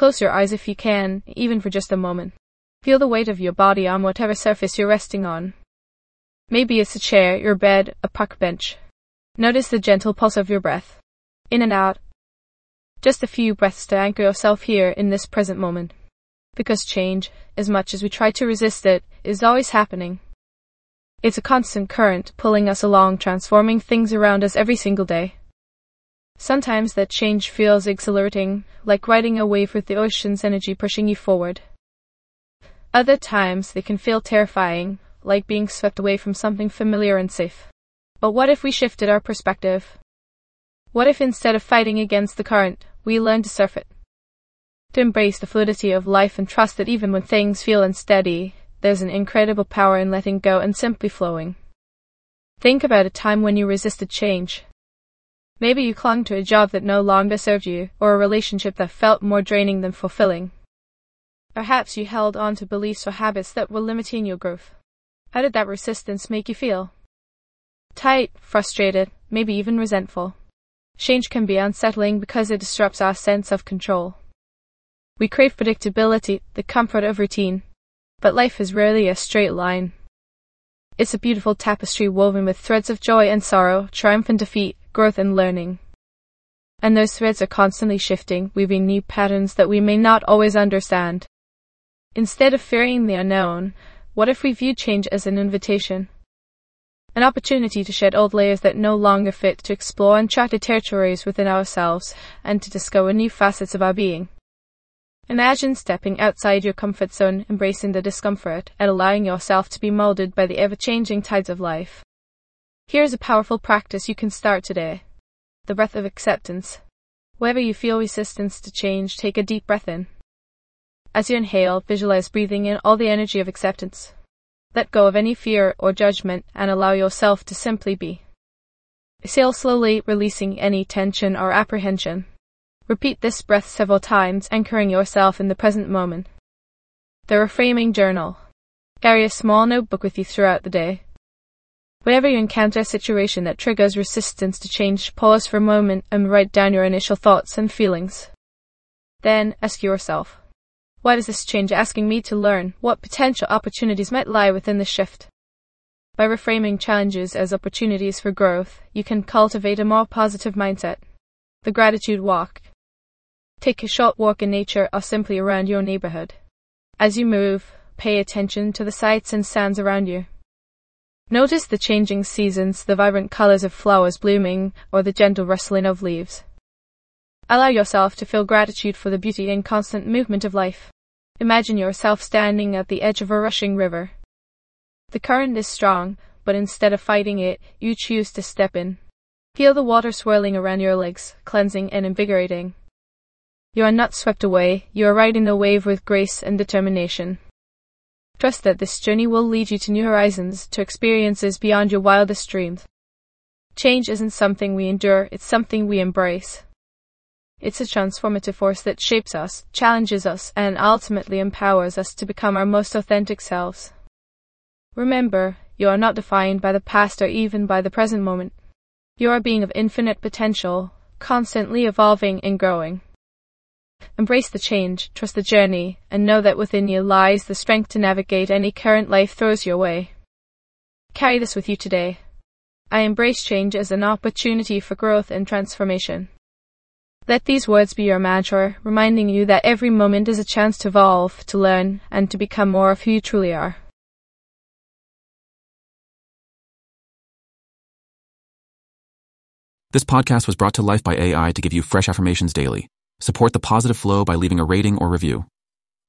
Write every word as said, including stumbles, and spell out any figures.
Close your eyes if you can, even for just a moment. Feel the weight of your body on whatever surface you're resting on. Maybe it's a chair, your bed, a park bench. Notice the gentle pulse of your breath. In and out. Just a few breaths to anchor yourself here in this present moment. Because change, as much as we try to resist it, is always happening. It's a constant current pulling us along, transforming things around us every single day. Sometimes that change feels exhilarating, like riding a wave with the ocean's energy pushing you forward. Other times they can feel terrifying, like being swept away from something familiar and safe. But what if we shifted our perspective? What if instead of fighting against the current, we learned to surf it? To embrace the fluidity of life and trust that even when things feel unsteady, there's an incredible power in letting go and simply flowing. Think about a time when you resisted change. Maybe you clung to a job that no longer served you, or a relationship that felt more draining than fulfilling. Perhaps you held on to beliefs or habits that were limiting your growth. How did that resistance make you feel? Tight, frustrated, maybe even resentful. Change can be unsettling because it disrupts our sense of control. We crave predictability, the comfort of routine. But life is rarely a straight line. It's a beautiful tapestry woven with threads of joy and sorrow, triumph and defeat, growth and learning. And those threads are constantly shifting, weaving new patterns that we may not always understand. Instead of fearing the unknown, what if we view change as an invitation? An opportunity to shed old layers that no longer fit, to explore uncharted territories within ourselves, and to discover new facets of our being. Imagine stepping outside your comfort zone, embracing the discomfort, and allowing yourself to be molded by the ever-changing tides of life. Here's a powerful practice you can start today. The breath of acceptance. Wherever you feel resistance to change, take a deep breath in. As you inhale, visualize breathing in all the energy of acceptance. Let go of any fear or judgment and allow yourself to simply be. Exhale slowly, releasing any tension or apprehension. Repeat this breath several times, anchoring yourself in the present moment. The reframing journal. Carry a small notebook with you throughout the day. Whenever you encounter a situation that triggers resistance to change, pause for a moment and write down your initial thoughts and feelings. Then ask yourself, what is this change asking me to learn? What potential opportunities might lie within the shift? By reframing challenges as opportunities for growth, you can cultivate a more positive mindset. The gratitude walk. Take a short walk in nature or simply around your neighborhood. As you move, pay attention to the sights and sounds around you. Notice the changing seasons, the vibrant colors of flowers blooming, or the gentle rustling of leaves. Allow yourself to feel gratitude for the beauty and constant movement of life. Imagine yourself standing at the edge of a rushing river. The current is strong, but instead of fighting it, you choose to step in. Feel the water swirling around your legs, cleansing and invigorating. You are not swept away, you are riding the wave with grace and determination. Trust that this journey will lead you to new horizons, to experiences beyond your wildest dreams. Change isn't something we endure, it's something we embrace. It's a transformative force that shapes us, challenges us, and ultimately empowers us to become our most authentic selves. Remember, you are not defined by the past or even by the present moment. You are a being of infinite potential, constantly evolving and growing. Embrace the change, trust the journey, and know that within you lies the strength to navigate any current life throws your way. Carry this with you today. I embrace change as an opportunity for growth and transformation. Let these words be your mantra, reminding you that every moment is a chance to evolve, to learn, and to become more of who you truly are. This podcast was brought to life by A I to give you fresh affirmations daily. Support the positive flow by leaving a rating or review.